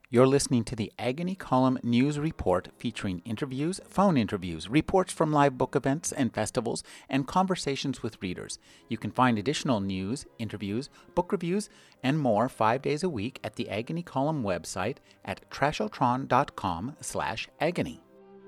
You're listening to the Agony Column News Report featuring interviews, phone interviews, reports from live book events and festivals, and conversations with readers. You can find additional news, interviews, book reviews, and more 5 days a week at the Agony Column website at trashotron.com/agony.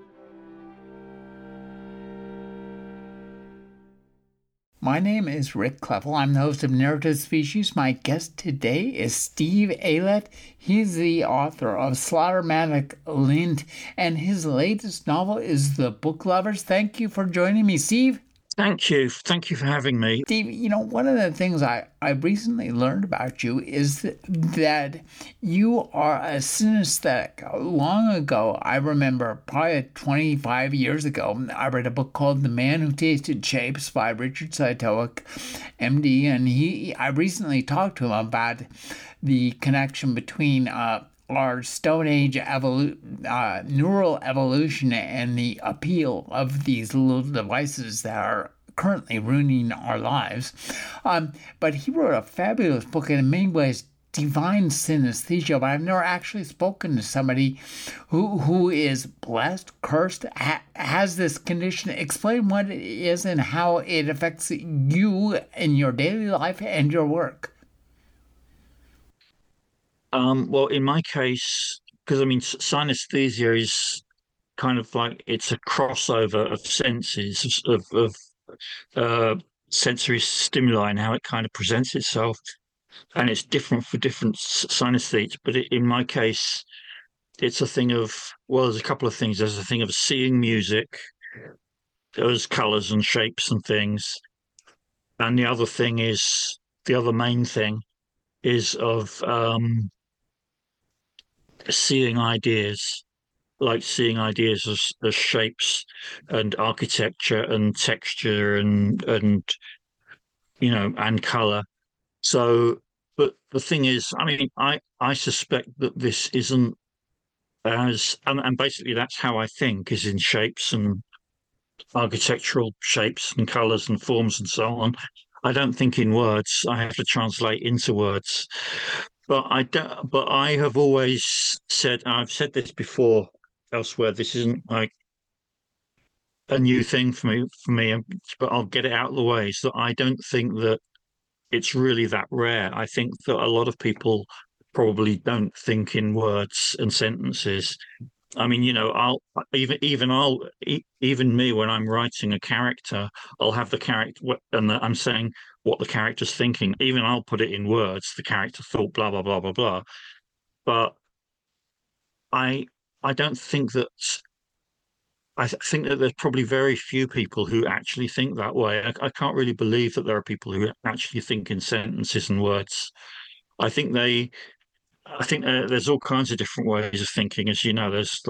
My name is Rick Kleffel. I'm the host of Narrative Species. My guest today is Steve Aylett. He's the author of Slaughtermatic Lint, and his latest novel is The Book Lovers. Thank you for joining me, Steve. Thank you. Thank you for having me. Steve, one of the things I recently learned about you is that you are a synesthetic. Long ago, I remember probably 25 years ago, I read a book called The Man Who Tasted Shapes by Richard Cytowic, MD, and I recently talked to him about the connection between our Stone Age neural evolution and the appeal of these little devices that are currently ruining our lives. But he wrote a fabulous book, and in many ways divine synesthesia, but I've never actually spoken to somebody who is blessed, cursed, has this condition. Explain what it is and how it affects you in your daily life and your work. Well, in my case, because synesthesia is kind of like it's a crossover of senses, of sensory stimuli and how it kind of presents itself, and it's different for different synesthetes. But in my case, it's a thing of, well, there's a couple of things. There's a thing of seeing music, there's colors and shapes and things, and the other main thing is of seeing ideas, like seeing ideas as shapes and architecture and texture and color. So, but the thing is, I suspect that this isn't and basically that's how I think, is in shapes and architectural shapes and colors and forms and so on. I don't think in words. I have to translate into words. But I have always said, I've said this before elsewhere, this isn't like a new thing for me, but I'll get it out of the way. So I don't think that it's really that rare. I think that a lot of people probably don't think in words and sentences. Even me, when I'm writing a character, I'll have the character and I'm saying what the character's thinking. Even I'll put it in words. The character thought blah blah blah blah blah. But I don't think that. I think that there's probably very few people who actually think that way. I can't really believe that there are people who actually think in sentences and words. I think there's all kinds of different ways of thinking, as you know. There's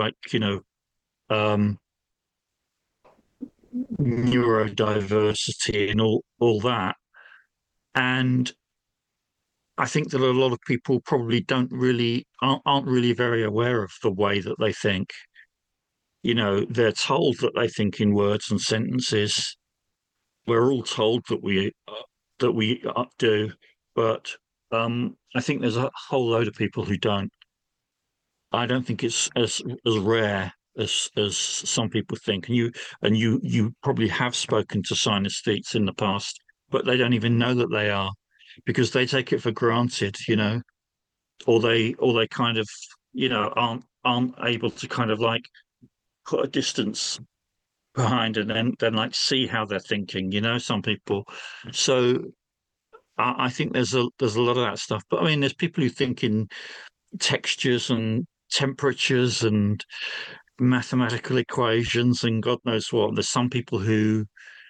neurodiversity and all that. And I think that a lot of people probably aren't really very aware of the way that they think. They're told that they think in words and sentences. We're all told that we do, but I think there's a whole load of people who don't. I don't think it's as rare as some people think. And you probably have spoken to synesthetes in the past, but they don't even know that they are, because they take it for granted, or they kind of, aren't able to kind of like put a distance behind and then like see how they're thinking, some people. So I think there's a lot of that stuff. But there's people who think in textures and temperatures and mathematical equations and God knows what. There's some people who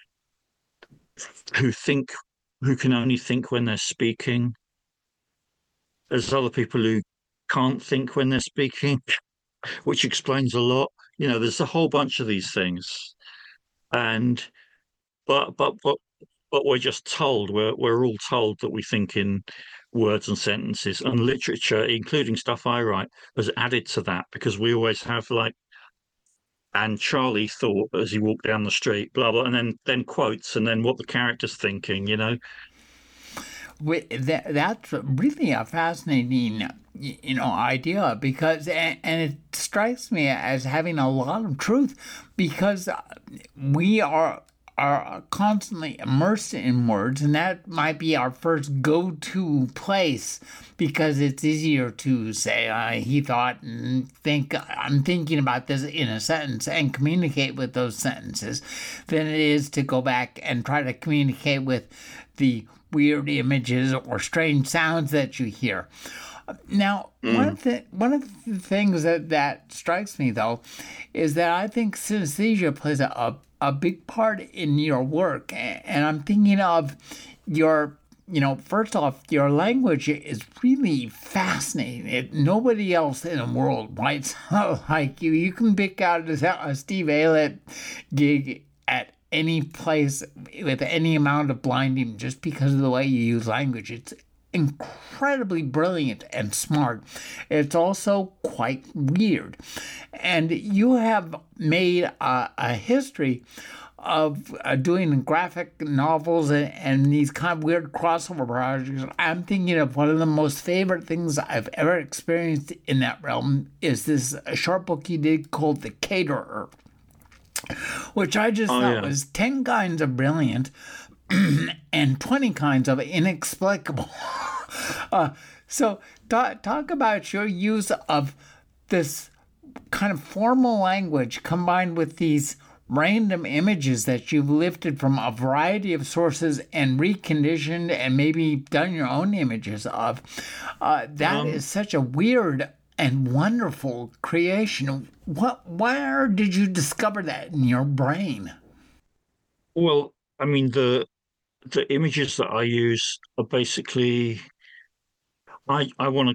can only think when they're speaking. There's other people who can't think when they're speaking, which explains a lot. There's a whole bunch of these things, and but we're just told, we're all told that we think in words and sentences, and literature, including stuff I write, has added to that, because we always have like, and Charlie thought as he walked down the street, blah blah, and then quotes, and then what the character's thinking. That's really a fascinating, idea, because and it strikes me as having a lot of truth, because we are constantly immersed in words, and that might be our first go-to place, because it's easier to say, he thought, and think, I'm thinking about this in a sentence, and communicate with those sentences, than it is to go back and try to communicate with the images or strange sounds that you hear. Now, one of the things that strikes me, though, is that I think synesthesia plays a big part in your work. And I'm thinking of your, first off, your language is really fascinating. Nobody else in the world writes like you. You can pick out a Steve Aylett gig at any place with any amount of blinding just because of the way you use language. It's incredibly brilliant and smart. It's also quite weird. And you have made a history of doing graphic novels and these kind of weird crossover projects. I'm thinking of one of the most favorite things I've ever experienced in that realm is this short book you did called The Caterer, which I just thought was 10 kinds of brilliant and 20 kinds of inexplicable. So talk about your use of this kind of formal language combined with these random images that you've lifted from a variety of sources and reconditioned and maybe done your own images of. That is such a weird and wonderful creation. Where did you discover that in your brain? Well, I mean, the images that I use are basically, I want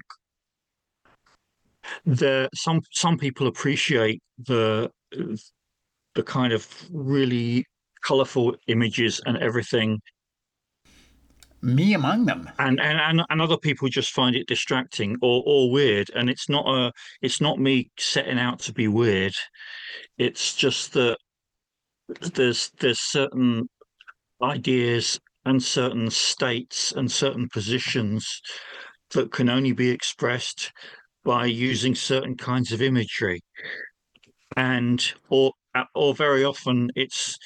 to. Some people appreciate the kind of really colorful images and everything. Me among them. And other people just find it distracting or weird. And it's not me setting out to be weird. It's just that there's certain ideas and certain states and certain positions that can only be expressed by using certain kinds of imagery. And or very often it's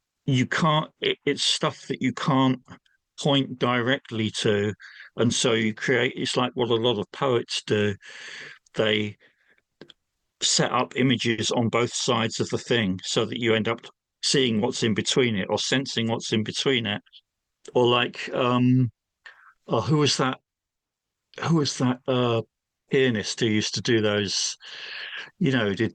stuff that you can't point directly to, and so you create, it's like what a lot of poets do. They set up images on both sides of the thing so that you end up seeing what's in between it or sensing what's in between it. Or like who was that pianist who used to do those, did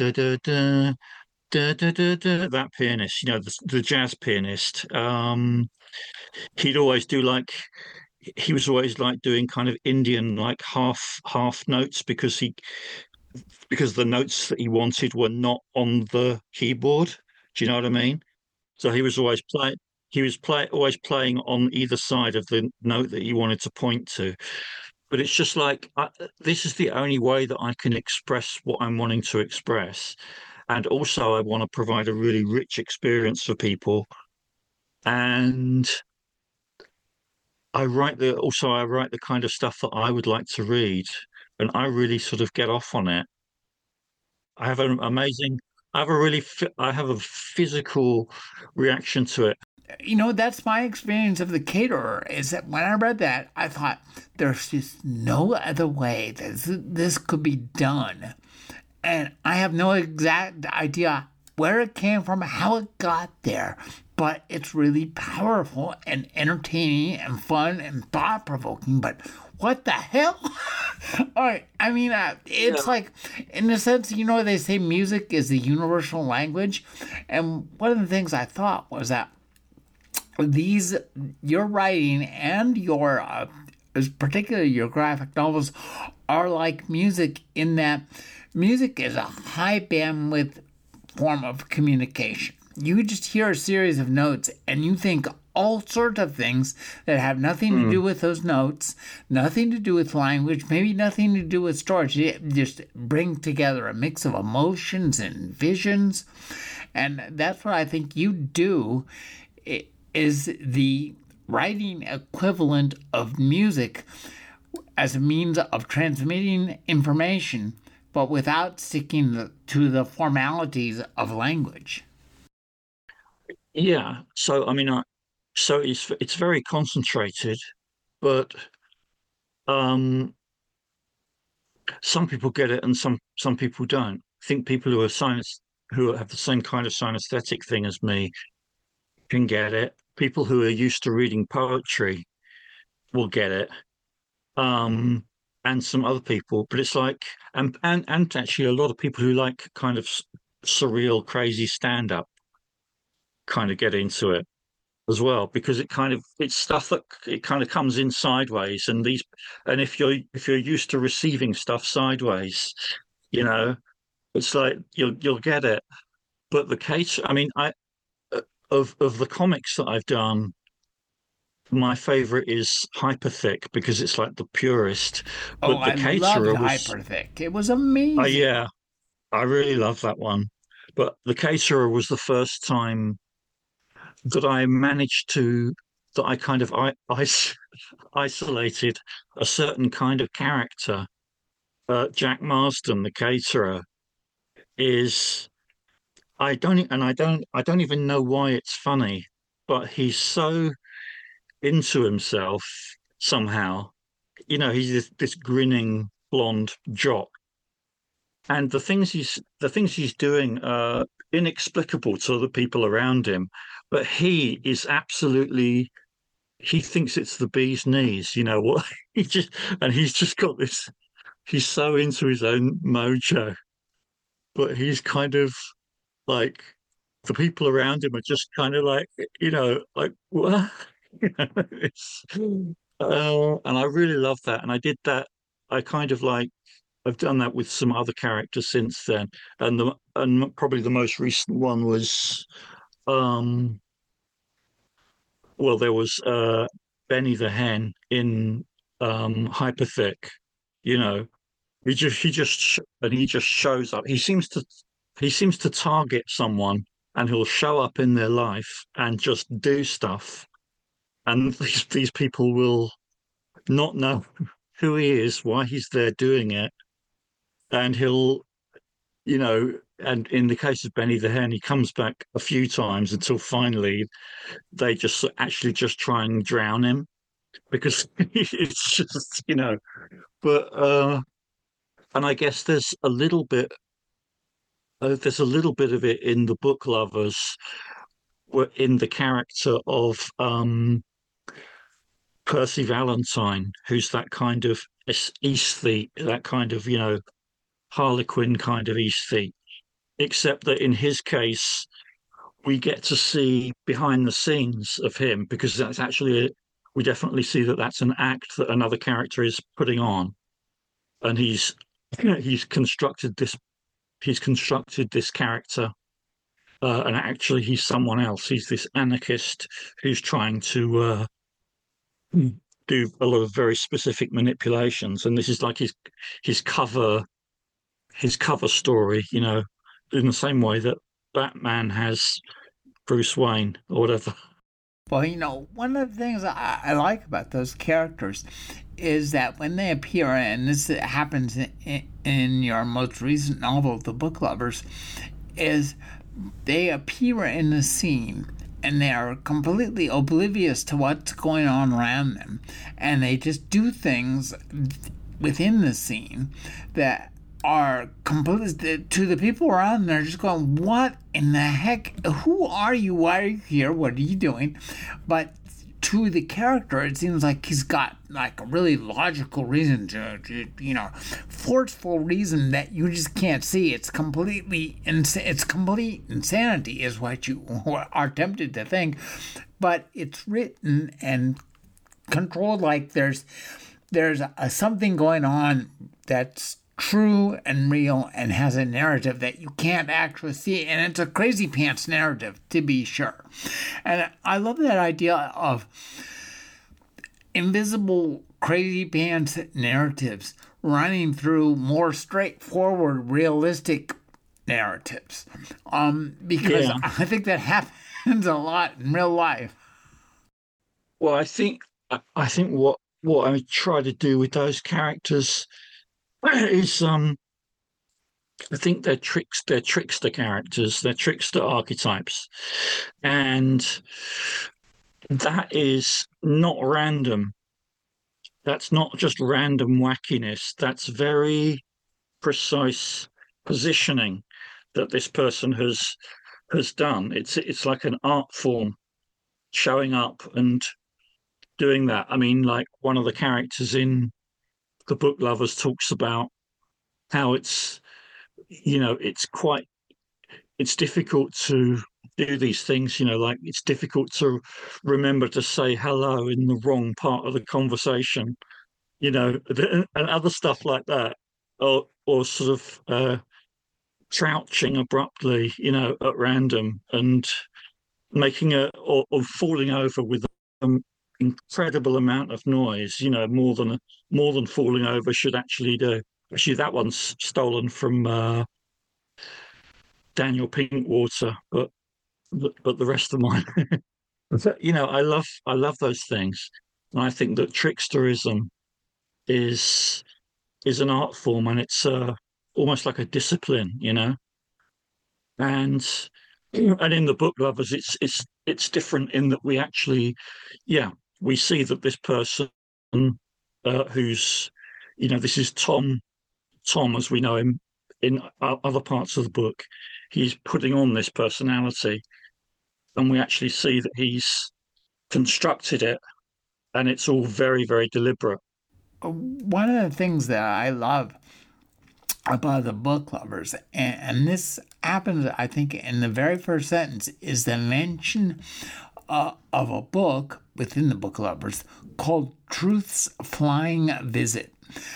that pianist, the jazz pianist. He'd always do like, he was always like doing kind of Indian like half notes because the notes that he wanted were not on the keyboard. Do you know what I mean? So he was always always playing on either side of the note that he wanted to point to. But it's just like, this is the only way that I can express what I'm wanting to express. And also I want to provide a really rich experience for people. And I write the kind of stuff that I would like to read, and I really sort of get off on it. I have a physical reaction to it. That's my experience of The Caterer, is that when I read that, I thought there's just no other way that this could be done. And I have no exact idea where it came from, how it got there, but it's really powerful and entertaining and fun and thought-provoking. But what the hell? All right, I mean, it's like, in a sense, they say music is the universal language. And one of the things I thought was that your writing and your, particularly your graphic novels, are like music in that music is a high bandwidth form of communication. You just hear a series of notes and you think all sorts of things that have nothing to do with those notes, nothing to do with language, maybe nothing to do with storage. You just bring together a mix of emotions and visions. And that's what I think you do, is the writing equivalent of music as a means of transmitting information, but without sticking to the formalities of language. Yeah. So I mean, so it's very concentrated, but um, some people get it and some people don't. I think people who have the same kind of synesthetic thing as me can get it. People who are used to reading poetry will get it. And some other people, but it's like, and actually a lot of people who like kind of surreal, crazy stand up kind of get into it as well, because it's stuff that it kind of comes in sideways, and if you're used to receiving stuff sideways, you know, it's like you'll get it. But the case, I mean, I of the comics that I've done, my favorite is Hyperthick because it's like the purest. Oh, But the I loved Caterer was, Hyperthick. It was amazing. yeah, I really love that one. But the Caterer was the first time that I managed to that I kind of isolated a certain kind of character. Jack Marsden, the Caterer, is I don't even know why it's funny, but he's so into himself somehow. You know, he's this grinning blonde jock, and the things he's doing are inexplicable to the people around him, but he thinks it's the bee's knees. You know what? He's just got this. He's so into his own mojo, but he's kind of like the people around him are just kind of like, like what? It's, and I really love that. And I did that. I kind of like I've done that with some other characters since then, and probably the most recent one was, um, well, there was Benny the Hen in Hyperthick. You know, he just shows up. He seems to target someone, and he'll show up in their life and just do stuff, and these people will not know who he is, why he's there doing it, and he'll and in the case of Benny the Hen, he comes back a few times until finally they just actually just try and drown him because it's just, but and I guess there's a little bit of it in the Book Lovers, in the character of Percy Valentine, who's that kind of aesthete, that kind of, Harlequin kind of aesthete, except that in his case, we get to see behind the scenes of him because that's actually, we definitely see that that's an act that another character is putting on. And he's constructed this character, and actually he's someone else. He's this anarchist who's trying to do a lot of very specific manipulations, and this is like his cover story, in the same way that Batman has Bruce Wayne or whatever. Well, one of the things I like about those characters is that when they appear, and this happens in your most recent novel, The Book Lovers, is they appear in the scene and they are completely oblivious to what's going on around them, and they just do things within the scene that are completely, to the people around them, they're just going, what in the heck? Who are you? Why are you here? What are you doing? But to the character, it seems like he's got like a really logical reason to forceful reason that you just can't see. It's complete insanity is what you are tempted to think, but it's written and controlled like there's something going on that's true and real and has a narrative that you can't actually see, and it's a crazy pants narrative, to be sure. And I love that idea of invisible crazy pants narratives running through more straightforward realistic narratives, because I think that happens a lot in real life. Well, I think what I try to do with those characters is I think they're trickster characters, they're trickster archetypes, and that is not random. That's not just random wackiness. That's very precise positioning that this person has done. It's like an art form showing up and doing that. I mean, like one of the characters in the Book Lovers talks about how it's difficult to do these things, like it's difficult to remember to say hello in the wrong part of the conversation, and other stuff like that, or sort of crouching abruptly, at random and making or falling over with an incredible amount of noise, more than falling over should actually do. Actually, that one's stolen from Daniel Pinkwater, but the rest of mine, I love those things, and I think that tricksterism is an art form, and it's almost like a discipline, and in the Book Lovers, it's different in that we actually, we see that this person who's, this is Tom as we know him in other parts of the book. He's putting on this personality, and we actually see that he's constructed it, and it's all very, very deliberate. One of the things that I love about the Book Lovers, and this happens, I think, in the very first sentence, is the mention of a book within the Book Lovers called Truth's Flying Visit.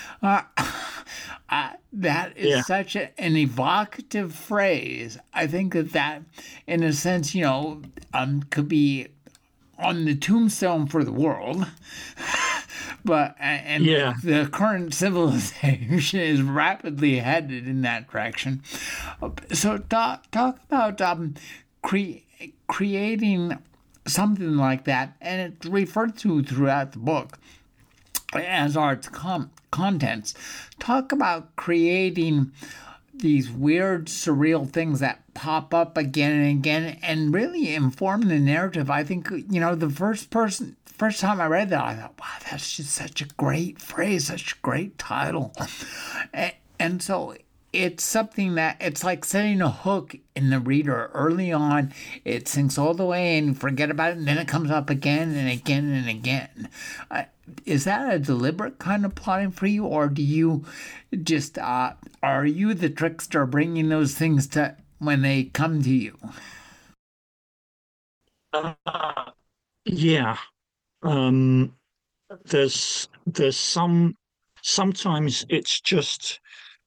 That is such an evocative phrase. I think that in a sense, could be on the tombstone for the world. But the current civilization is rapidly headed in that direction. So talk about creating something like that, and it's referred to throughout the book as arts contents. Talk about creating these weird, surreal things that pop up again and again and really inform the narrative. I think, the first time I read that, I thought, wow, that's just such a great phrase, such a great title. And so it's something that it's like setting a hook in the reader early on. It sinks all the way in, forget about it, and then it comes up again and again and again. Is that a deliberate kind of plotting for you, or do you just, are you the trickster bringing those things to when they come to you? Yeah. There's sometimes it's just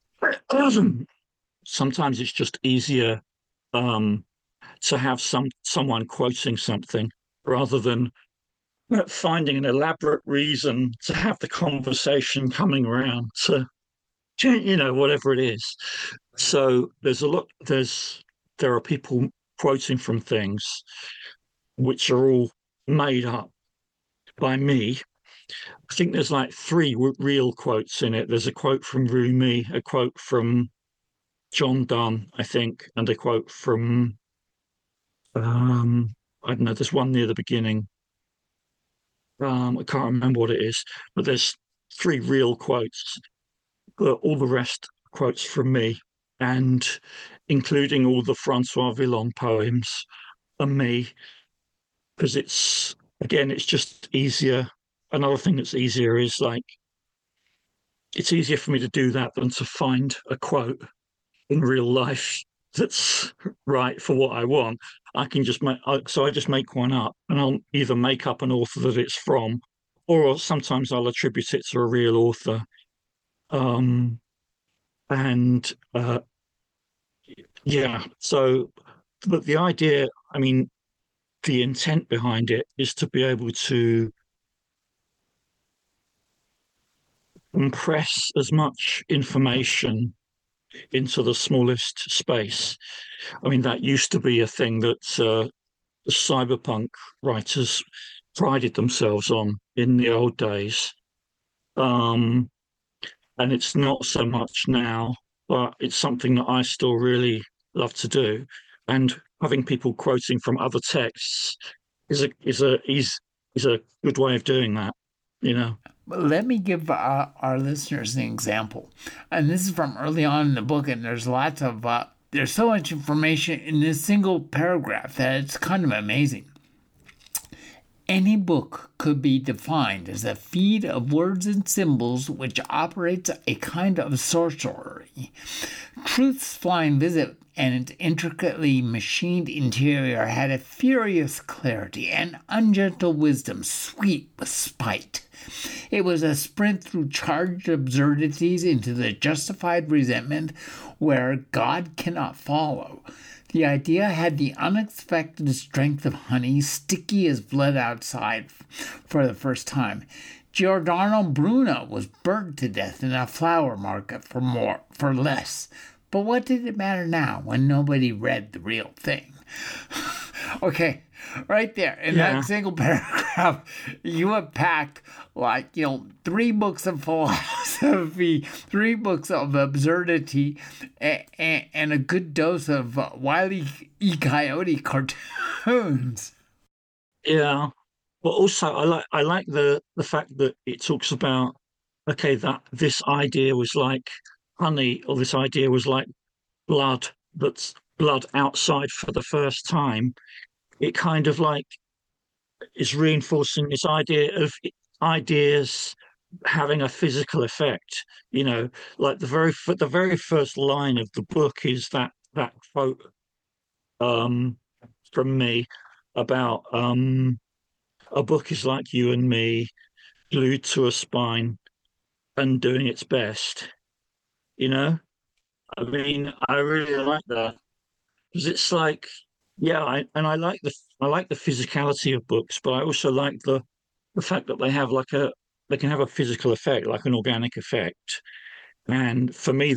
sometimes it's just easier to have someone quoting something rather than finding an elaborate reason to have the conversation coming around to whatever it is. So there are people quoting from things which are all made up by me. I think there's like three real quotes in it. There's a quote from Rumi, a quote from John Donne, I think, and a quote from I don't know, there's one near the beginning. I can't remember what it is, but there's three real quotes, but all the rest quotes from me, and including all the Francois Villon poems and me, because it's just easier. Another thing that's easier is like, it's easier for me to do that than to find a quote in real life that's right for what I want. I can just I just make one up, and I'll either make up an author that it's from, or sometimes I'll attribute it to a real author. And so, but the idea, I mean, the intent behind it is to be able to compress as much information into the smallest space. I mean, that used to be a thing that cyberpunk writers prided themselves on in the old days. Um, and it's not so much now, but it's something that I still really love to do. And having people quoting from other texts is a good way of doing that, you know. Let me give our listeners an example. And this is from early on in the book, and there's so much information in this single paragraph that it's kind of amazing. Any book could be defined as a feed of words and symbols which operates a kind of sorcery. Truth's flying visit and its intricately machined interior had a furious clarity and ungentle wisdom, sweet with spite. It was a sprint through charged absurdities into the justified resentment where God cannot follow. The idea had the unexpected strength of honey, sticky as blood outside for the first time. Giordano Bruno was burnt to death in a flower market for less. But what did it matter now when nobody read the real thing? Okay, right there in that single paragraph, you have packed 3 books of philosophy, 3 books of absurdity, and a good dose of Wile E. Coyote cartoons. Yeah, but also I like the fact that it talks about, okay, that this idea was like honey, or this idea was like blood, that's blood outside for the first time. It kind of like is reinforcing this idea of ideas having a physical effect. You know, like the very first line of the book is that quote from me about a book is like you and me, glued to a spine and doing its best. You know, I mean, I really like that because it's like, yeah, I like the physicality of books, but I also like the fact that they can have a physical effect, like an organic effect. And for me,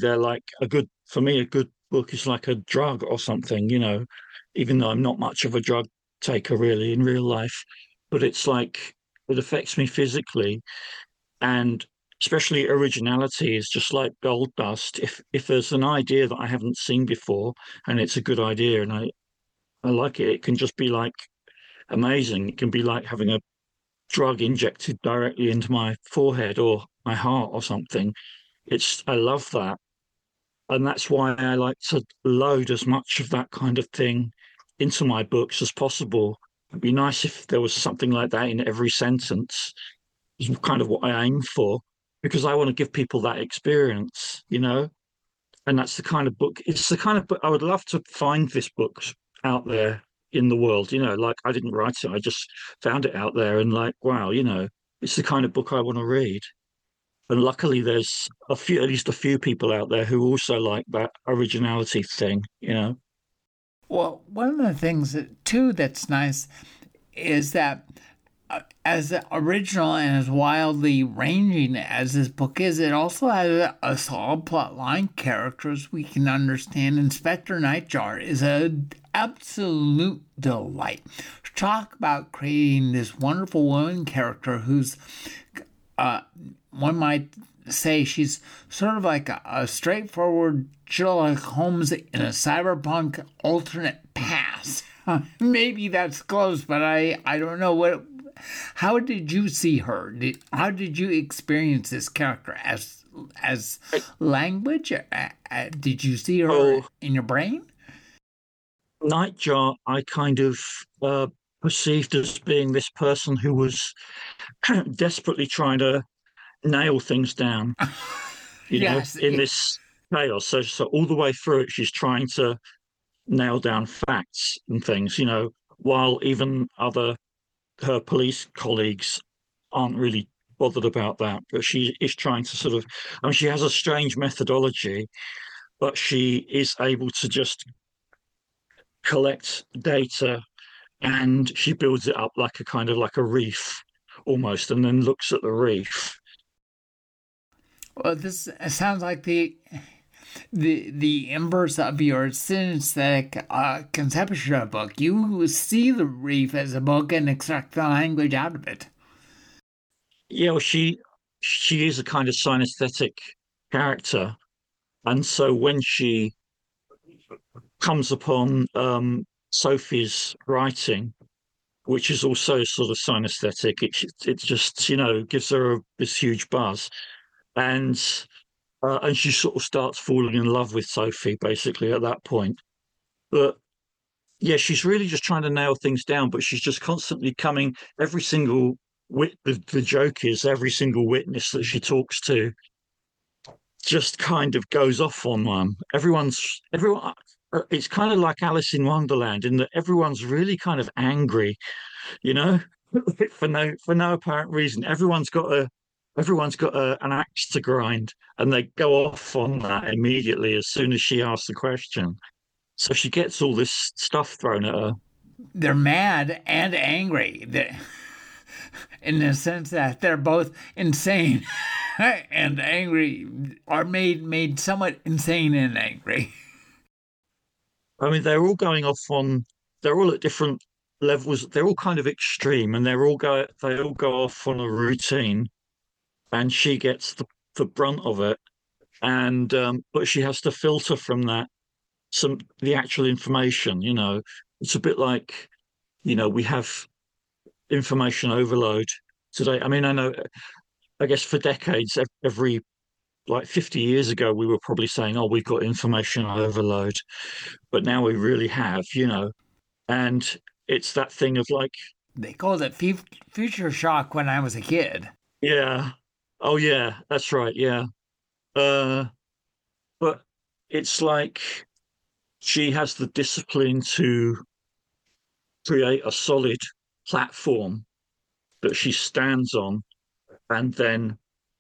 a good book is like a drug or something, you know, even though I'm not much of a drug taker really in real life, but it's like it affects me physically. And especially originality is just like gold dust. If there's an idea that I haven't seen before and it's a good idea and I like it, it can just be like amazing. It can be like having a drug injected directly into my forehead or my heart or something. I love that. And that's why I like to load as much of that kind of thing into my books as possible. It'd be nice if there was something like that in every sentence, is kind of what I aim for, because I want to give people that experience, you know? And that's the kind of book, it's the kind of book I would love to find this book out there in the world, you know, like I didn't write it, I just found it out there and like, wow, you know, it's the kind of book I want to read. And luckily there's at least a few people out there who also like that originality thing, you know. Well, one of the things too that's nice is that as original and as wildly ranging as this book is, it also has a solid plot line, characters we can understand. Inspector Nightjar is an absolute delight. Talk about creating this wonderful woman character who's, one might say, she's sort of like a straightforward Sherlock Holmes in a cyberpunk alternate past. Maybe that's close, but I don't know. How did you see her? How did you experience this character as language? Did you see her in your brain? Nightjar, I kind of perceived as being this person who was desperately trying to nail things down, you Yes. know, in this chaos. So all the way through it, she's trying to nail down facts and things, you know, while even her police colleagues aren't really bothered about that. But she is trying to sort of, I mean, she has a strange methodology, but she is able to just collect data and she builds it up like a kind of like a reef almost, and then looks at the reef. Well, this sounds like the inverse of your synesthetic conception of a book. You see the reef as a book and extract the language out of it. Yeah, well, she is a kind of synesthetic character, and so when she comes upon Sophie's writing, which is also sort of synesthetic, it just gives her this huge buzz, and she sort of starts falling in love with Sophie basically at that point. But yeah, she's really just trying to nail things down, but she's just constantly coming. Every single the joke is every single witness that she talks to just kind of goes off on one. Everyone. It's kind of like Alice in Wonderland in that everyone's really kind of angry, you know, for no apparent reason. Everyone's got an axe to grind, and they go off on that immediately as soon as she asks the question. So she gets all this stuff thrown at her. They're mad and angry, in the sense that they're both insane and angry, are made somewhat insane and angry. I mean, they're all going off on. They're all at different levels. They're all kind of extreme, and they all go off on a routine, and she gets the brunt of it. And but she has to filter from that the actual information. It's a bit like we have information overload today. I mean, I guess for decades, every like 50 years ago, we were probably saying, oh, we've got information overload, but now we really have, and it's that thing of like, they called it future shock when I was a kid. Yeah. Oh yeah, that's right. Yeah. But it's like she has the discipline to create a solid platform that she stands on, and then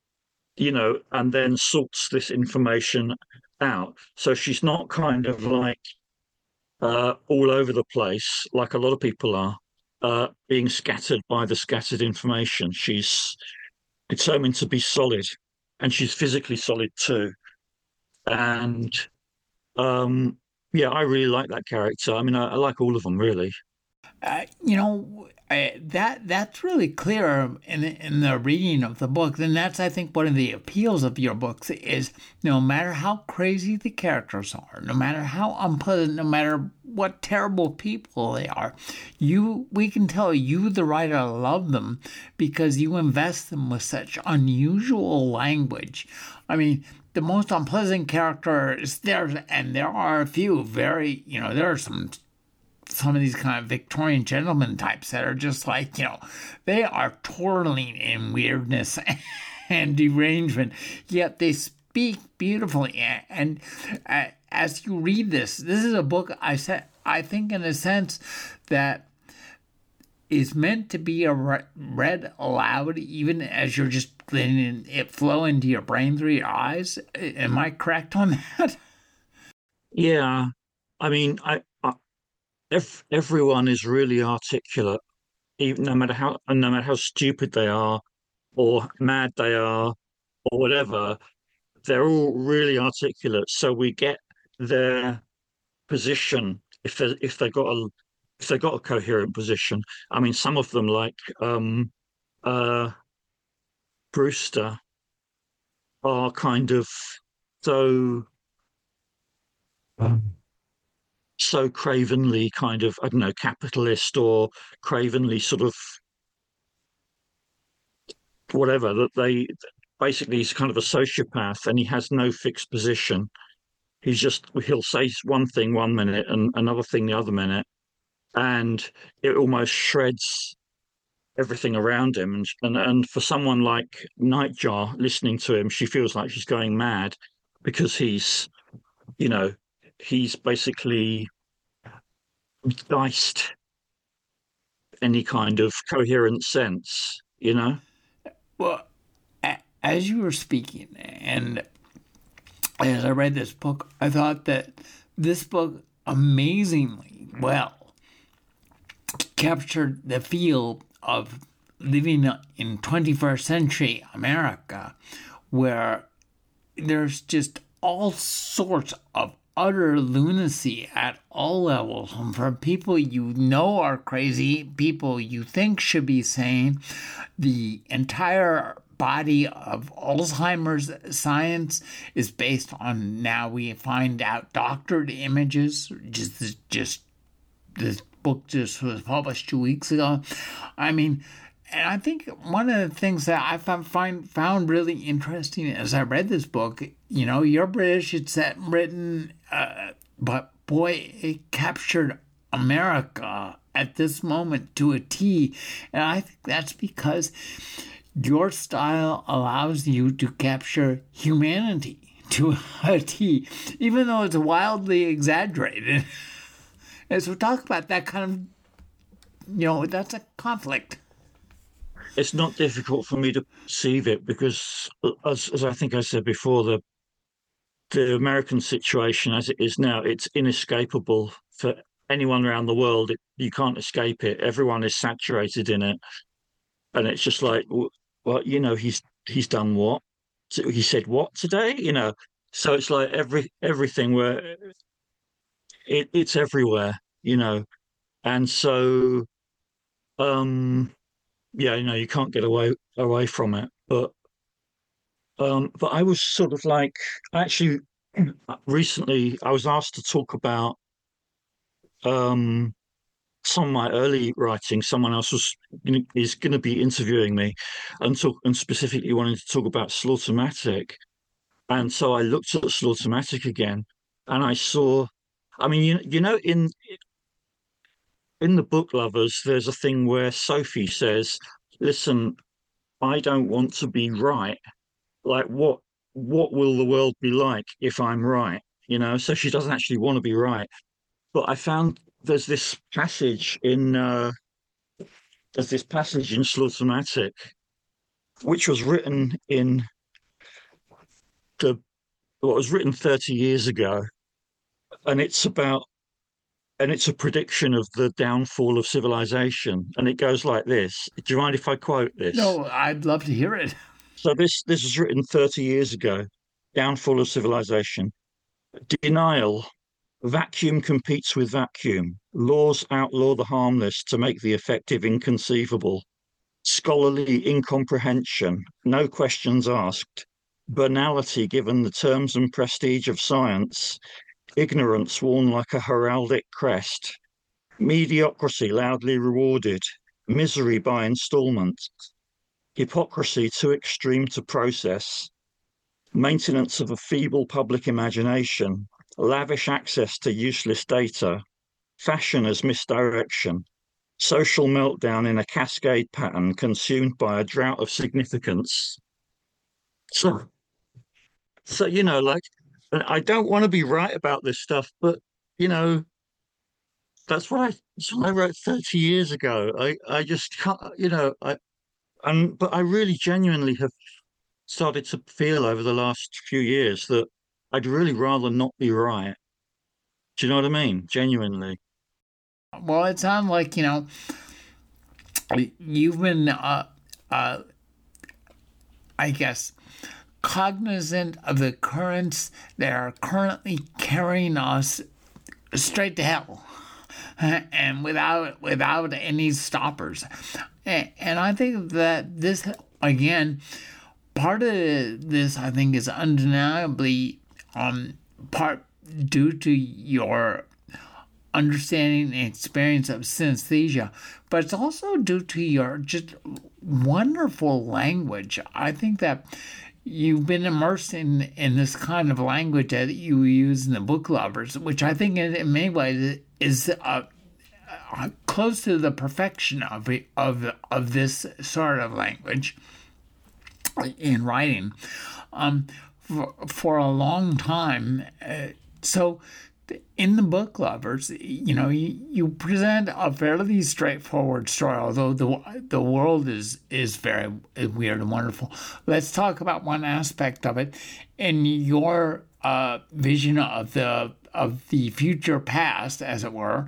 sorts this information out. So she's not kind of like all over the place like a lot of people are, being scattered by the scattered information. She's determined to be solid, and she's physically solid too. And yeah, I really like that character. I mean, I like all of them really. That's really clear in the reading of the book. And that's, I think, one of the appeals of your books is no matter how crazy the characters are, no matter how unpleasant, no matter what terrible people they are, we can tell you, the writer, love them because you invest them with such unusual language. I mean, the most unpleasant character is there, and there are a few very, there are some of these kind of Victorian gentleman types that are just like, they are twirling in weirdness and derangement, yet they speak beautifully. And as you read this is a book I think in a sense that is meant to be read aloud, even as you're just letting it flow into your brain through your eyes. Am I correct on that? Yeah, I mean, everyone is really articulate, even no matter how stupid they are, or mad they are, or whatever. They're all really articulate, so we get their position if they've got a coherent position. I mean, some of them, like Brewster, are kind of so so cravenly kind of, I don't know, capitalist, or cravenly sort of whatever, that they basically, he's kind of a sociopath, and he has no fixed position. He'll say one thing one minute and another thing the other minute, and it almost shreds everything around him. And for someone like Nightjar listening to him, she feels like she's going mad because he's basically diced any kind of coherent sense. Well, as you were speaking, and as I read this book, I thought that this book amazingly well captured the feel of living in 21st century America, where there's just all sorts of utter lunacy at all levels, from people you know are crazy, people you think should be sane. The entire body of Alzheimer's science is based on, now we find out, doctored images. Just this book just was published 2 weeks ago. I mean, and I think one of the things that I found really interesting as I read this book, you're British, it's set in Britain, but boy, it captured America at this moment to a T. And I think that's because your style allows you to capture humanity to a T, even though it's wildly exaggerated. And so talk about that kind of, that's a conflict. It's not difficult for me to perceive it because, as I think I said before, the American situation as it is now, it's inescapable for anyone around the world. You can't escape it. Everyone is saturated in it, and it's just like, well, he's done what? He said what today? So it's like everything where it's everywhere, and so you can't get away from it. But I was sort of like, actually, recently I was asked to talk about some of my early writing. Someone else is going to be interviewing me, and specifically wanting to talk about Slaughtermatic. And so I looked at Slaughtermatic again, and I saw, I mean, in the Book Lovers, there's a thing where Sophie says, "Listen, I don't want to be right. Like, what will the world be like if I'm right?" So she doesn't actually want to be right. But I found there's this passage in Slaughtermatic, which was written was written 30 years ago, and it's a prediction of the downfall of civilization, and it goes like this. Do you mind if I quote this? No, I'd love to hear it. So this was written 30 years ago. Downfall of civilization. Denial. Vacuum competes with vacuum. Laws outlaw the harmless to make the effective inconceivable. Scholarly incomprehension. No questions asked. Banality given the terms and prestige of science. Ignorance worn like a heraldic crest. Mediocrity loudly rewarded. Misery by installment. Hypocrisy too extreme to process. Maintenance of a feeble public imagination. Lavish access to useless data. Fashion as misdirection. Social meltdown in a cascade pattern consumed by a drought of significance. So like, I don't want to be right about this stuff, but that's what I wrote 30 years ago. I just can't, but I really genuinely have started to feel over the last few years that I'd really rather not be right. Do you know what I mean? Genuinely. Well, it sounds like, you've been, I guess, cognizant of the currents that are currently carrying us straight to hell, and without any stoppers. And I think that this, again, part of this, I think, is undeniably part due to your understanding and experience of synesthesia, but it's also due to your just wonderful language. I think that you've been immersed in this kind of language that you use in the Book Lovers, which I think in many ways is close to the perfection of this sort of language in writing for a long time. So in the Book Lovers, you present a fairly straightforward story, although the world is very weird and wonderful. Let's talk about one aspect of it. In your vision of the future past, as it were,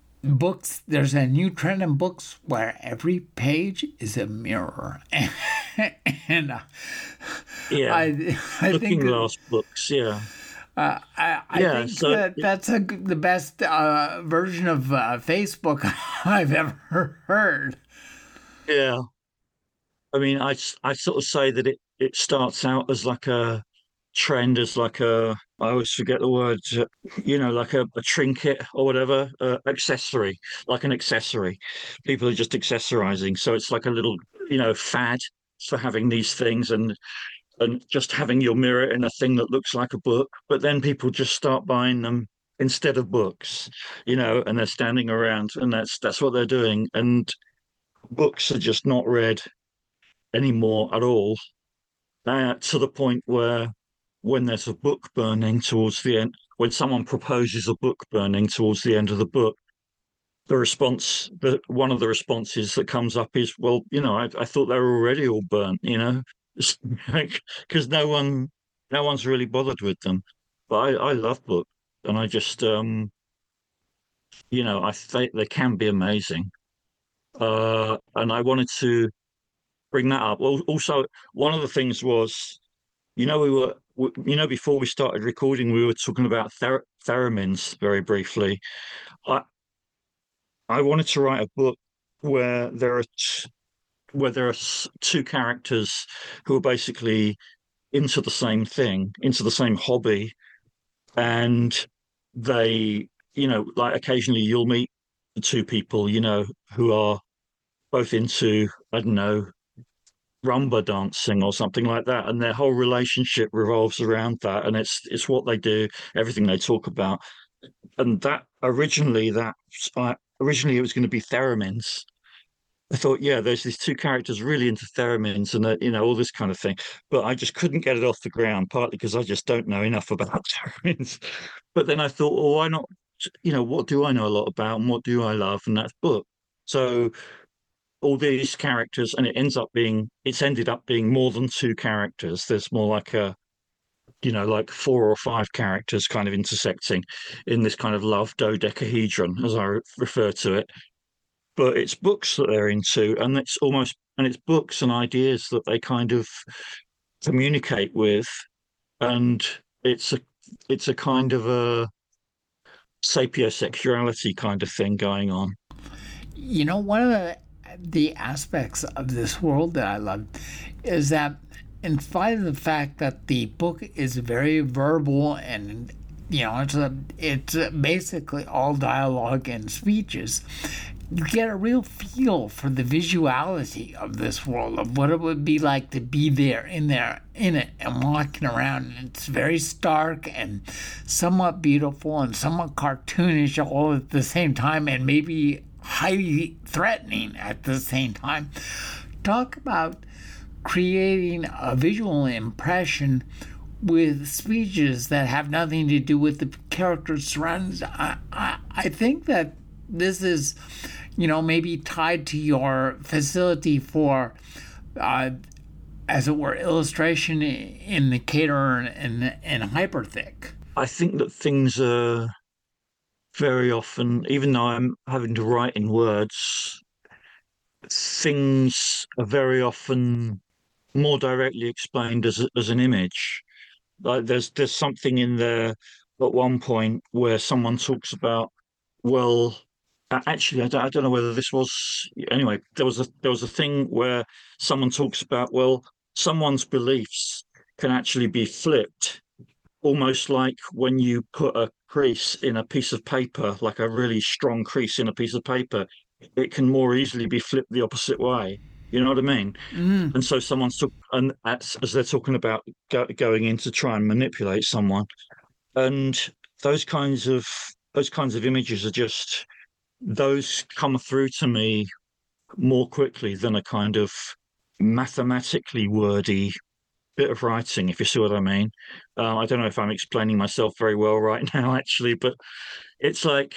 books, there's a new trend in books where every page is a mirror. and Yeah, I looking think glass books. Yeah, I yeah. think So that that's the best version of Facebook I've ever heard. yeah, I mean, I sort of say that it starts out as like a trend, as like a, I always forget the word, like a trinket or whatever, accessory, like an accessory. People are just accessorizing, so it's like a little, fad for having these things, and just having your mirror in a thing that looks like a book. But then people just start buying them instead of books, and they're standing around, and that's what they're doing. And books are just not read anymore at all, to the point where when there's a book burning towards the end, when someone proposes a book burning towards the end of the book, one of the responses that comes up is, well, I thought they were already all burnt, because no one's really bothered with them. But I love books, and I just, I think they can be amazing. And I wanted to bring that up. Well, also, one of the things was, before we started recording, we were talking about theremins very briefly. I I wanted to write a book where there are two characters who are basically into the same thing, into the same hobby, and they, like occasionally you'll meet the two people, who are both into, I don't know, rumba dancing or something like that, and their whole relationship revolves around that, and it's what they do, everything they talk about. And originally it was going to be theremins. I thought, yeah, there's these two characters really into theremins and all this kind of thing, but I just couldn't get it off the ground, partly because I just don't know enough about theremins. But then I thought, well, why not? What do I know a lot about, and what do I love, and that's book. So all these characters, and it's ended up being more than two characters. There's more like like four or five characters kind of intersecting in this kind of love dodecahedron, as I refer to it. But it's books that they're into, and it's books and ideas that they kind of communicate with, and it's a kind of a sapiosexuality kind of thing going on. One of the aspects of this world that I love is that, in spite of the fact that the book is very verbal and it's basically all dialogue and speeches, you get a real feel for the visuality of this world, of what it would be like to be in it and walking around. And it's very stark and somewhat beautiful and somewhat cartoonish all at the same time, and maybe highly threatening at the same time. Talk about creating a visual impression with speeches that have nothing to do with the characters' surroundings. I think that this is, maybe tied to your facility for, as it were, illustration in the Cater and Hyperthick. I think that things are very often, even though I'm having to write in words, things are very often more directly explained as an image. Like there's something in there at one point where someone talks about, well, actually, I don't know whether this was, anyway. There was a thing where someone talks about, well, someone's beliefs can actually be flipped, almost like when you put a crease in a piece of paper, like a really strong crease in a piece of paper, it can more easily be flipped the opposite way. You know what I mean? And so and as they're talking about going in to try and manipulate someone, and those kinds of those kinds of images are just, those come through to me more quickly than a kind of mathematically wordy bit of writing, if you see what I mean. I don't know if I'm explaining myself very well right now, actually, but it's like,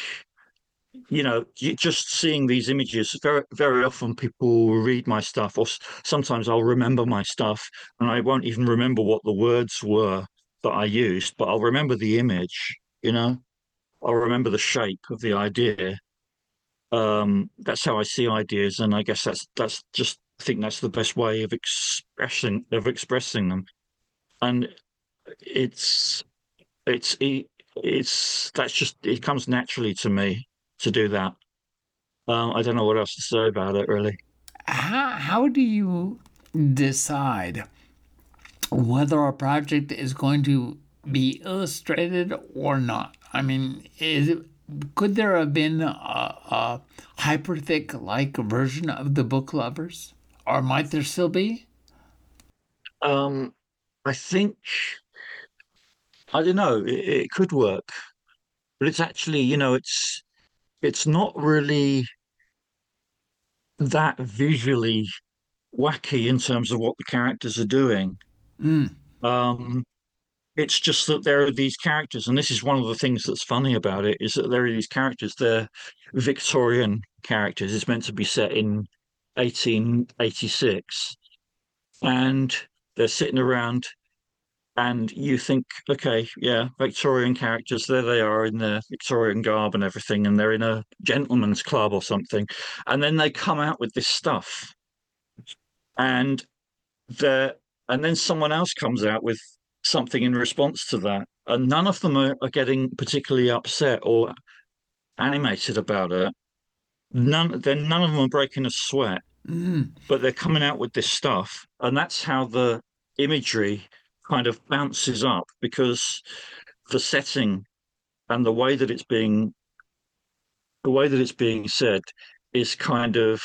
just seeing these images. Very, very often people will read my stuff, or sometimes I'll remember my stuff and I won't even remember what the words were that I used, but I'll remember the image, I'll remember the shape of the idea. That's how I see ideas, and I guess that's just think that's the best way of expressing them, and it's it's that's just it comes naturally to me to do that. I don't know what else to say about it, really. How do you decide whether a project is going to be illustrated or not? I mean, could there have been a Hyperthick-like version of The Book Lovers? Or might there still be? I think I don't know. It could work, but it's actually, it's not really that visually wacky in terms of what the characters are doing. Mm. Um, it's just that there are these characters, and this is one of the things that's funny about it, is that there are these characters. They're Victorian characters. It's meant to be set in 1886, and they're sitting around, and you think, okay, yeah, Victorian characters, there they are in their Victorian garb and everything, and they're in a gentleman's club or something, and then they come out with this stuff, and the and then someone else comes out with something in response to that, and none of them are getting particularly upset or animated about it. None of them are breaking a sweat, Mm. but they're coming out with this stuff, and that's how the imagery kind of bounces up, because the setting and the way that it's being said is kind of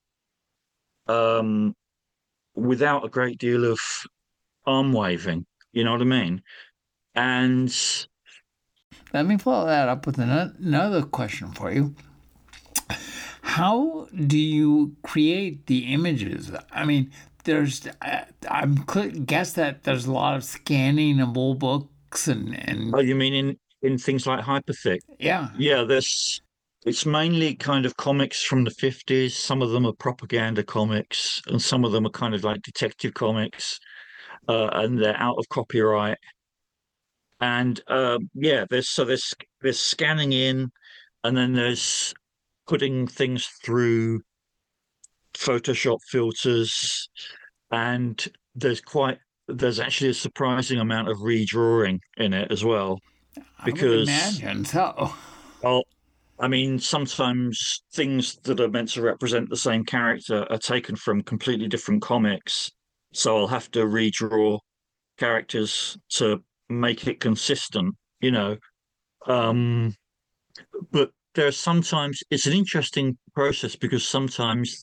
um, without a great deal of arm waving. You know what I mean? And Let me follow that up with another question for you. How do you create the images? I mean, guess that there's a lot of scanning of old books and oh, you mean in things like Hyperthick? yeah. Yeah, it's mainly kind of comics from the 50s. Some of them are propaganda comics, and some of them are kind of like detective comics, and they're out of copyright. And yeah, there's scanning in, and then there's putting things through Photoshop filters, and there's actually a surprising amount of redrawing in it as well, I would because imagine so. well, I mean, sometimes things that are meant to represent the same character are taken from completely different comics, so I'll have to redraw characters to make it consistent, you know. Um, but there's sometimes it's an interesting process, because sometimes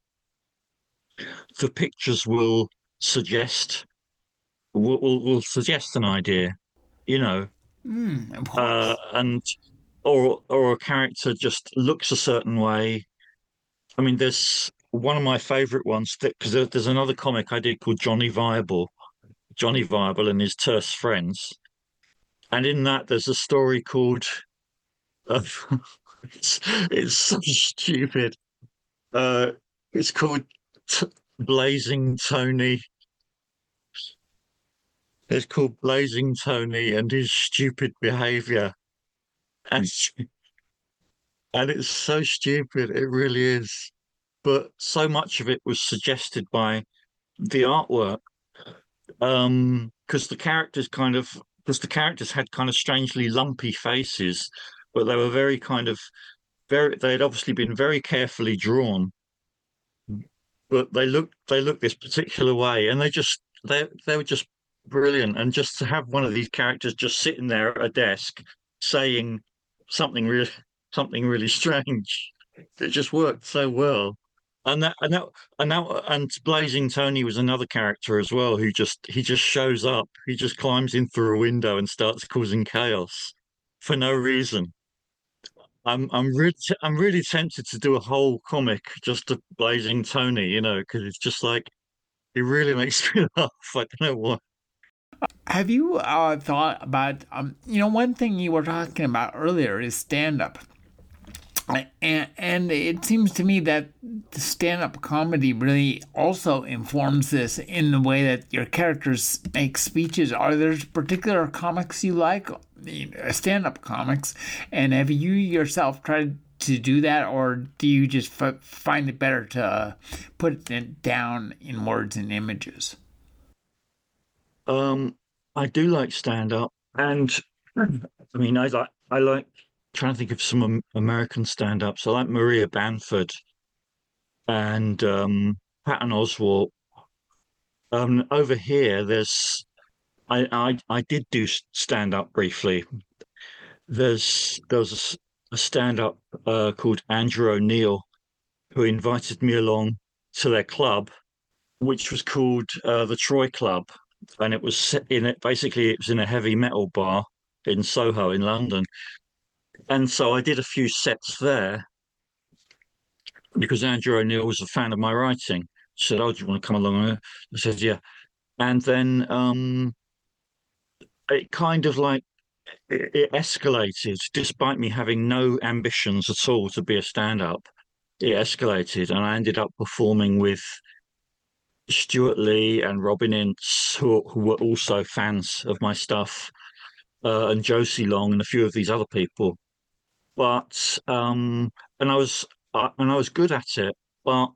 the pictures will suggest an idea, you know, Of course. and or a character just looks a certain way. I mean, there's one of my favorite ones, because there's another comic I did called Johnny Viable and his terse friends, and in that there's a story called uh, it's so stupid. It's called Blazing Tony. It's called Blazing Tony and his stupid behavior. And and it's so stupid, it really is. But so much of it was suggested by the artwork. Because the characters had kind of strangely lumpy faces, but they were very kind of they had obviously been very carefully drawn, but they looked this particular way, and they were just brilliant. And just to have one of these characters just sitting there at a desk saying something really something really strange, it just worked so well. And Blazing Tony was another character as well, who he just shows up. He just climbs in through a window and starts causing chaos for no reason. I'm really tempted to do a whole comic just of Blazing Tony, because it's just like it really makes me laugh. I don't know why. Have you thought about, one thing you were talking about earlier is stand up. And it seems to me that stand-up comedy really also informs this in the way that your characters make speeches. Are there particular comics you like, stand-up comics, and have you yourself tried to do that, or do you just find it better to put it down in words and images? I do like stand up, and I mean, I like trying to think of some American stand ups. I like Maria Bamford and Patton Oswalt. Over here, I did do stand up briefly. There was a stand up called Andrew O'Neill who invited me along to their club, which was called the Troy Club, and it was in it. Basically, it was in a heavy metal bar in Soho in London, and so I did a few sets there because Andrew O'Neill was a fan of my writing. He said, "Oh, do you want to come along?" I said, "Yeah," and then it kind of like it escalated, despite me having no ambitions at all to be a stand-up. It escalated, and I ended up performing with Stuart Lee and Robin Ince, who were also fans of my stuff, and Josie Long and a few of these other people. But and I was good at it, but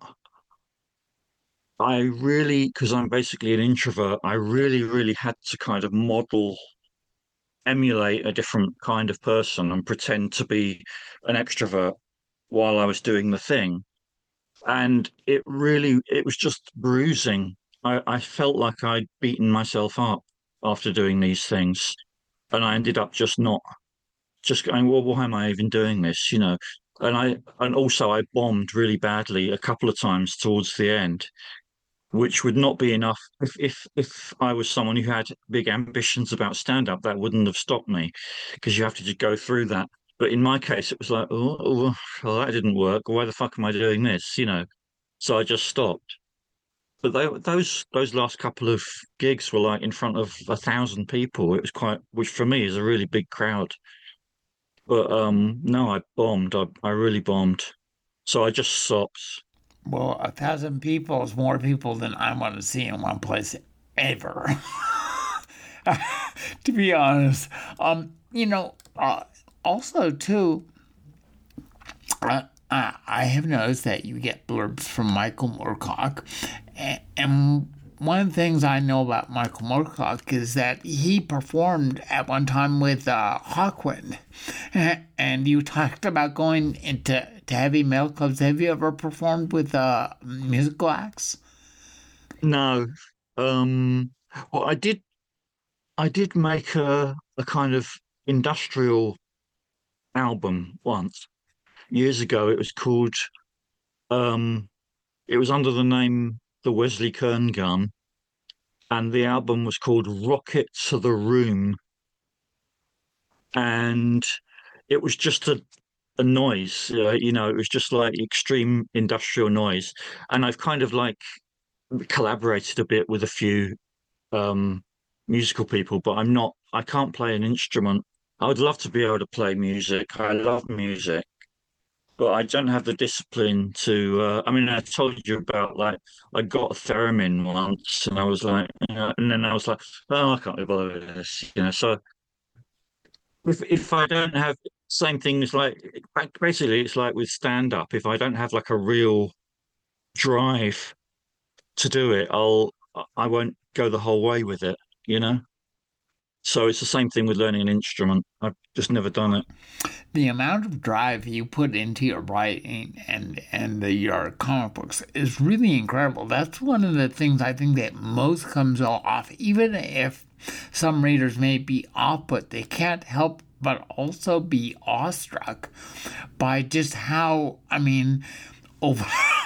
I really, because I'm basically an introvert, I really, really had to kind of emulate a different kind of person and pretend to be an extrovert while I was doing the thing. And it was just bruising. I felt like I'd beaten myself up after doing these things. And I ended up just going, well, why am I even doing this? You know, and also I bombed really badly a couple of times towards the end, which would not be enough. If I was someone who had big ambitions about stand up, that wouldn't have stopped me because you have to just go through that. But in my case, it was like, well, that didn't work. Why the fuck am I doing this? You know, so I just stopped. But those last couple of gigs were like in front of 1,000 people. It was quite, which for me is a really big crowd. But no, I bombed. I really bombed. So I just stopped. Well, 1,000 people is more people than I want to see in one place ever. To be honest, also too, I have noticed that you get blurbs from Michael Moorcock, and one of the things I know about Michael Moorcock is that he performed at one time with Hawkwind, and you talked about going into heavy metal clubs. Have you ever performed with musical acts? No. Well, I did make a kind of industrial album once years ago. It was called um it was under the name The Wesley Kern Gun, and the album was called Rocket to the Room, and it was just a noise, you know, it was just like extreme industrial noise. And I've kind of like collaborated a bit with a few um musical people, but I can't play an instrument. I would love to be able to play music. I love music, but I don't have the discipline to. I mean, I told you about like I got a theremin once, and I was like, and then I was like, oh, I can't be bothered with this, you know. So if I don't have same thing as like basically it's like with stand up. If I don't have like a real drive to do it, I won't go the whole way with it, you know. So it's the same thing with learning an instrument. I've just never done it. The amount of drive you put into your writing and your comic books is really incredible. That's one of the things I think that most comes off, even if some readers may be off, but they can't help but also be awestruck by just how, I mean, over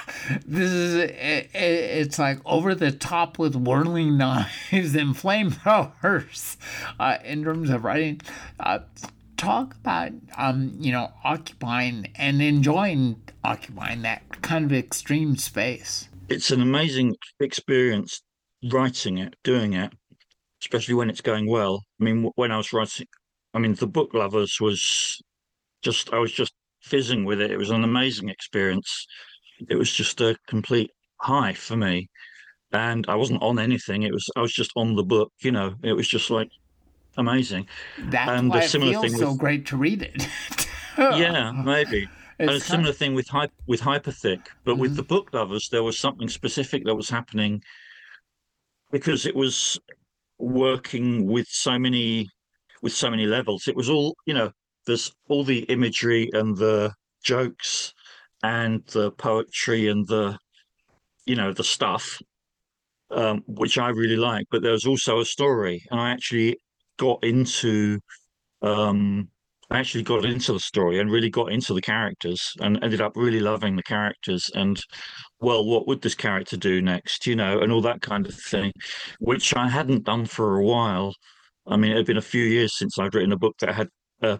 it's like over the top with whirling knives and flamethrowers in terms of writing. Talk about occupying and enjoying occupying that kind of extreme space. It's an amazing experience writing it, doing it, especially when it's going well. I mean, when I was writing, I mean, The Book Lovers was I was just fizzing with it. It was an amazing experience. It was just a complete high for me. And I wasn't on anything. I was just on the book, you know, it was just like amazing. That's And why a it similar feels thing so with, great to read it. yeah, maybe. And It's a similar thing with Hyperthick, but with the book lovers, there was something specific that was happening because it was working with so many levels. It was all, there's all the imagery and the jokes and the poetry and the stuff, which I really like. But there was also a story, and got into um, I actually got into the story and really got into the characters and ended up really loving the characters and, well, what would this character do next, and all that kind of thing, which I hadn't done for a while. I mean, it had been a few years since I'd written a book that had a,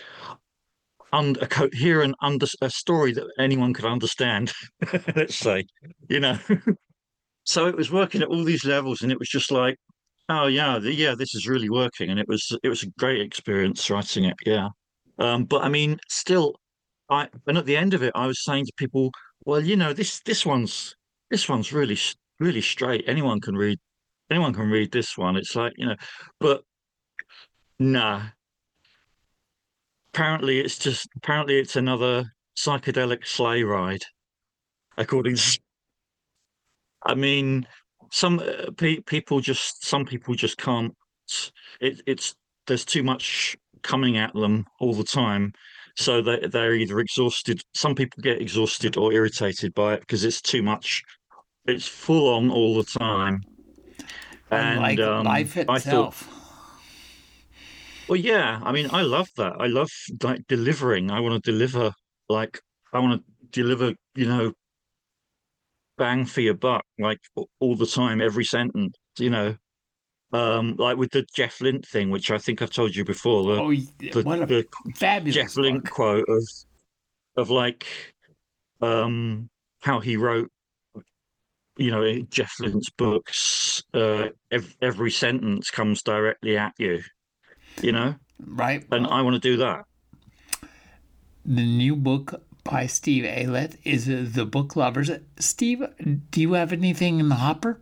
a coherent a story that anyone could understand, let's say, you know. So it was working at all these levels, and it was just like, oh yeah, yeah, this is really working, and it was a great experience writing it. Yeah, but I mean, still, and at the end of it, I was saying to people, well, this one's really straight. Anyone can read this one. It's like, but nah. Apparently it's another psychedelic sleigh ride, according to. I mean, some people just can't. It's there's too much coming at them all the time, so they're either exhausted. Some people get exhausted or irritated by it because it's too much. It's full on all the time, and like life I thought, itself. well, yeah. I mean, I love that. I love like delivering. I want to deliver, like I want to deliver. Bang for your buck, like all the time, every sentence. Like with the Jeff Lint thing, which I think I've told you before, Oh, the what a the fabulous Jeff Lint book. quote of like how he wrote, in Jeff Lint's books, every sentence comes directly at you, you know, Right. and Well, I want to do that. the new book by Steve Aylett is The Book Lovers. Steve, do you have anything in the hopper?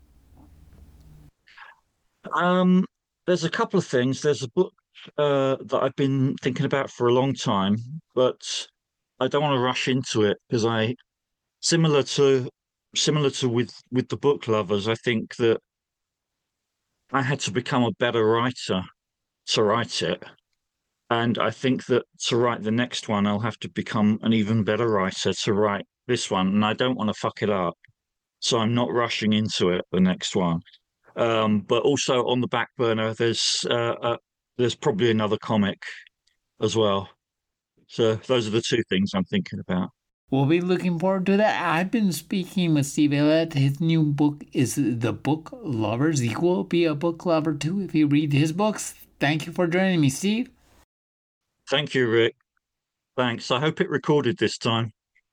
Um, there's a couple of things. There's a book that I've been thinking about for a long time, but I don't want to rush into it because similar to with the book lovers, I think that I had to become a better writer to write it. And I think that to write the next one, I'll have to become an even better writer to write this one. And I don't want to fuck it up. So I'm not rushing into it, the next one. But also on the back burner, there's probably another comic as well. So those are the two things I'm thinking about. We'll be looking forward to that. I've been speaking with Steve Aylett. His new book is The Book Lovers. You will be a book lover too if you read his books. Thank you for joining me, Steve. Thank you, Rick. Thanks. I hope it recorded this time.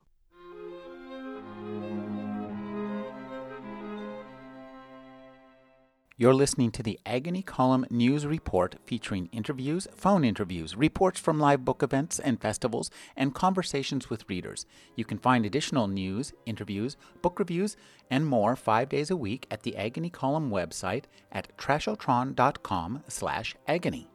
You're listening to the Agony Column News Report featuring interviews, phone interviews, reports from live book events and festivals, and conversations with readers. You can find additional news, interviews, book reviews, and more 5 days a week at the Agony Column website at trashotron.com/agony.